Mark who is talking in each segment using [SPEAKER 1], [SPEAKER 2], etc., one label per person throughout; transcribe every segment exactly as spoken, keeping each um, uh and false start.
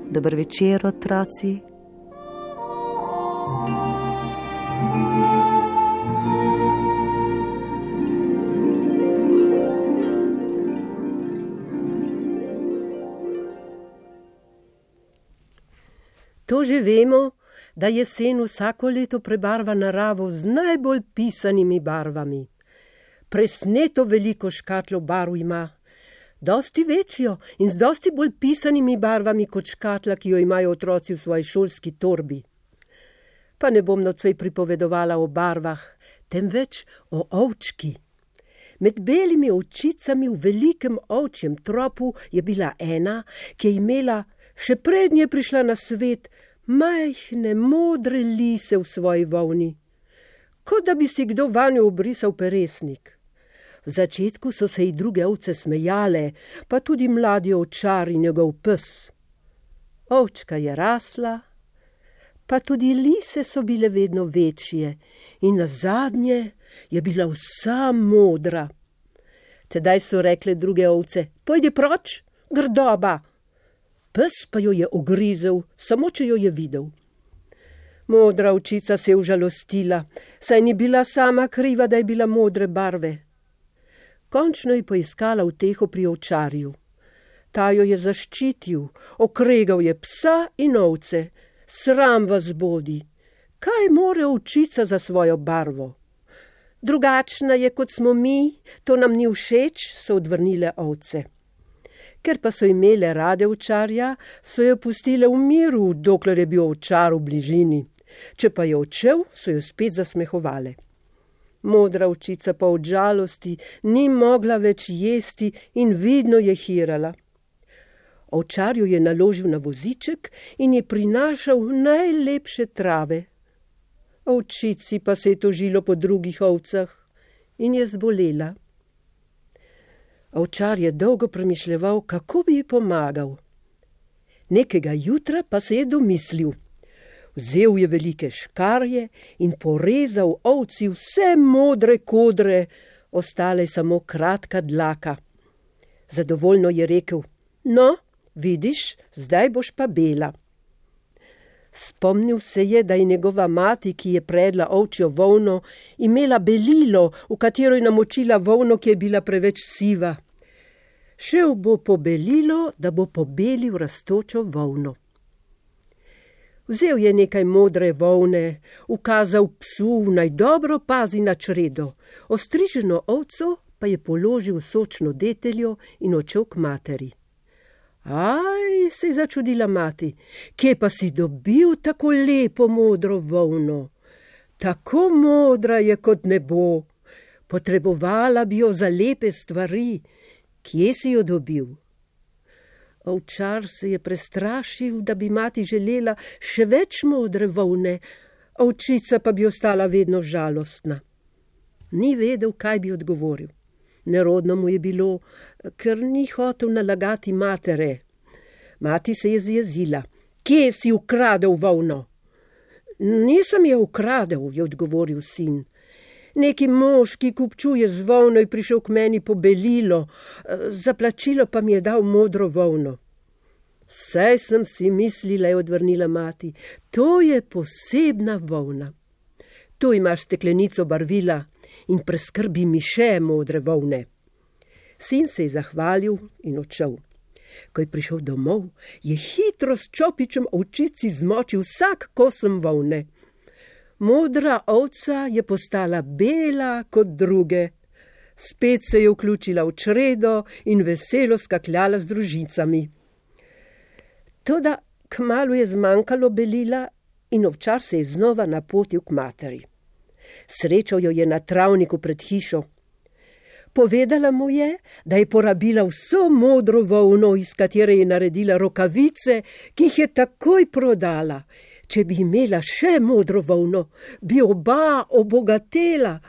[SPEAKER 1] Dober večer, otroci.
[SPEAKER 2] To že vemo, da jesen vsako leto prebarva naravo z najbolj pisanimi barvami. Presneto veliko škatlo barv ima, dosti večjo in z dosti bolj pisanimi barvami kot škatla, ki jo imajo otroci v svoji šolski torbi. Pa ne bom nocoj pripovedovala o barvah, temveč o ovčki. Med belimi ovčicami v velikem ovčjem tropu je bila ena, ki je imela, še prednje prišla na svet, majhne modre lise v svoji volni, kot da bi si kdo vanjo obrisal peresnik. V začetku so se ji druge ovce smejale, pa tudi mladi ovčar in njegov pes. Ovčka je rasla, pa tudi lise so bile vedno večje in nazadnje je bila vsa modra. Tedaj so rekle druge ovce: "Pojdi proč, grdoba!" Pes pa jo je ogrizel, samo če jo je videl. Modra ovčica se je užalostila, saj ni bila sama kriva, da je bila modre barve. Končno je poiskala uteho pri ovčarju. Ta jo je zaščitil, okregal je psa in ovce. Sram vas bodi, kaj more ovčica za svojo barvo? Drugačna je, kot smo mi, to nam ni všeč, so odvrnile ovce. Ker pa so imele rade ovčarja, so jo pustile v miru, dokler je bil ovčar v bližini. Če pa je odšel, so jo spet zasmehovale. Modra ovčica pa od žalosti ni mogla več jesti in vidno je hirala. Ovčar jo je naložil na voziček in je prinašal najlepše trave. Ovčici pa se je tožilo po drugih ovcah in je zbolela. Ovčar je dolgo premišljeval, kako bi ji pomagal. Nekega jutra pa se je domislil. Vzel je velike škarje in porezal ovci vse modre kodre, ostale samo kratka dlaka. Zadovoljno je rekel: "No, vidiš, zdaj boš pa bela." Spomnil se je, da je njegova mati, ki je predla ovčjo volno, imela belilo, v katero je namočila volno, ki je bila preveč siva. Šel bo po belilo, da bo pobelil rastočo volno. Vzel je nekaj modre volne, ukazal psu, naj dobro pazi na čredo, ostriženo ovco pa je položil v sočno deteljo in odšel k materi. "Aj," se je začudila mati, "kje pa si dobil tako lepo modro volno? Tako modra je kot nebo. Potrebovala bi jo za lepe stvari. Kje si jo dobil?" Ovčar se je prestrašil, da bi mati želela še več modre volne, ovčica pa bi ostala vedno žalostna. Ni vedel, kaj bi odgovoril. Nerodno mu je bilo, ker ni hotel nalagati matere. Mati se je zjezila. "Kje si ukradel volno?" "Nisem je ukradel," je odgovoril sin. "Neki mož, ki kupčuje z volno, je prišel k meni po belilo, za plačilo pa mi je dal modro volno." "Saj sem si mislila," je odvrnila mati, "to je posebna volna. Tu imaš steklenico barvila in preskrbi mi še modre volne." Sin se je zahvalil in odšel. Ko je prišel domov, je hitro s čopičem ovčici zmočil vsak kosem volne. Modra ovca je postala bela kot druge. Spet se je vključila v čredo in veselo skakljala z družicami. Toda kmalu je zmanjkalo belila in ovčar se je znova napotil k materi. Srečal jo je na travniku pred hišo. Povedala mu je, da je porabila vso modro volno, iz katere je naredila rokavice, ki jih je takoj prodala. Če bi imela še modro volno, bi oba obogatela.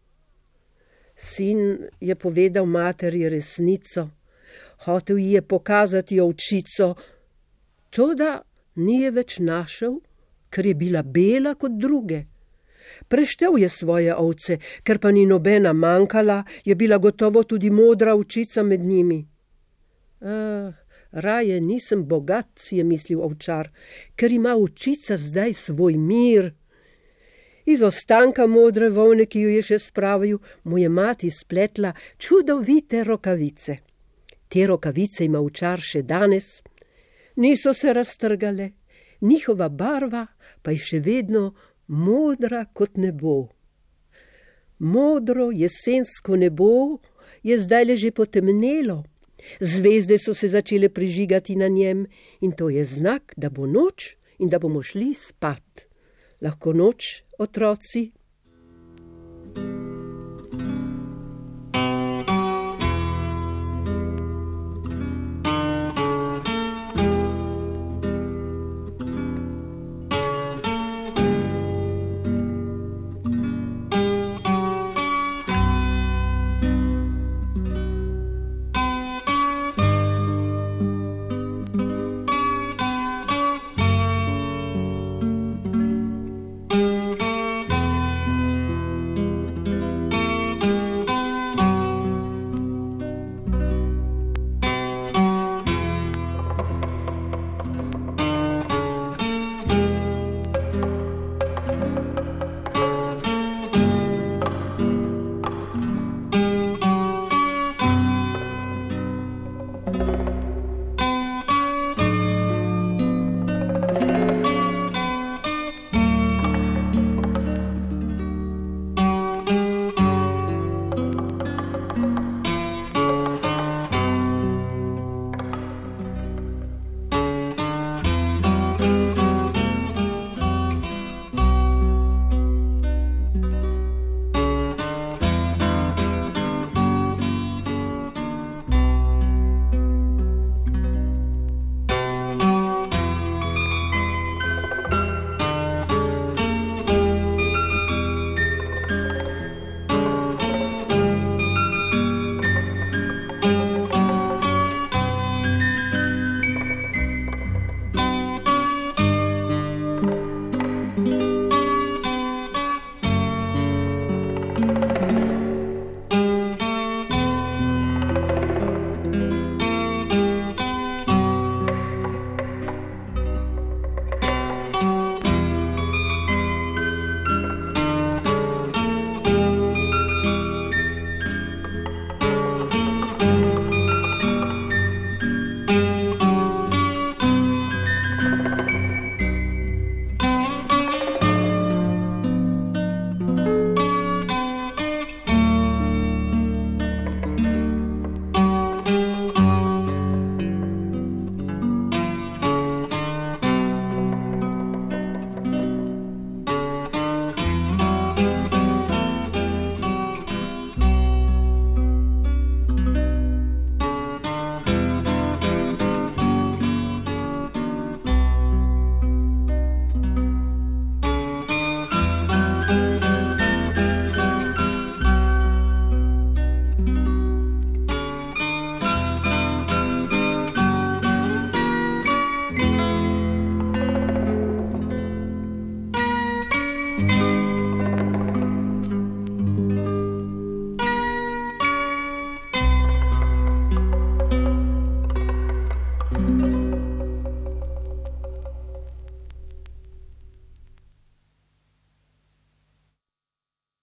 [SPEAKER 2] Sin je povedal materi resnico. Hotel ji je pokazati ovčico, toda ni je več našel, ker je bila bela kot druge. Preštel je svoje ovce, ker pa ni nobena manjkala, je bila gotovo tudi modra ovčica med njimi. Ah, Raje nisem bogat, si je mislil ovčar, ker ima očica zdaj svoj mir. Iz ostanka modre volne, ki jo je še spravil, mu je mati spletla čudovite rokavice. Te rokavice ima ovčar še danes, niso se raztrgale, njihova barva pa je še vedno modra kot nebo. Modro jesensko nebo je zdaj le že potemnelo, zvezde so se začele prižigati na njem in to je znak, da bo noč in da bomo šli spat. Lahko noč, otroci?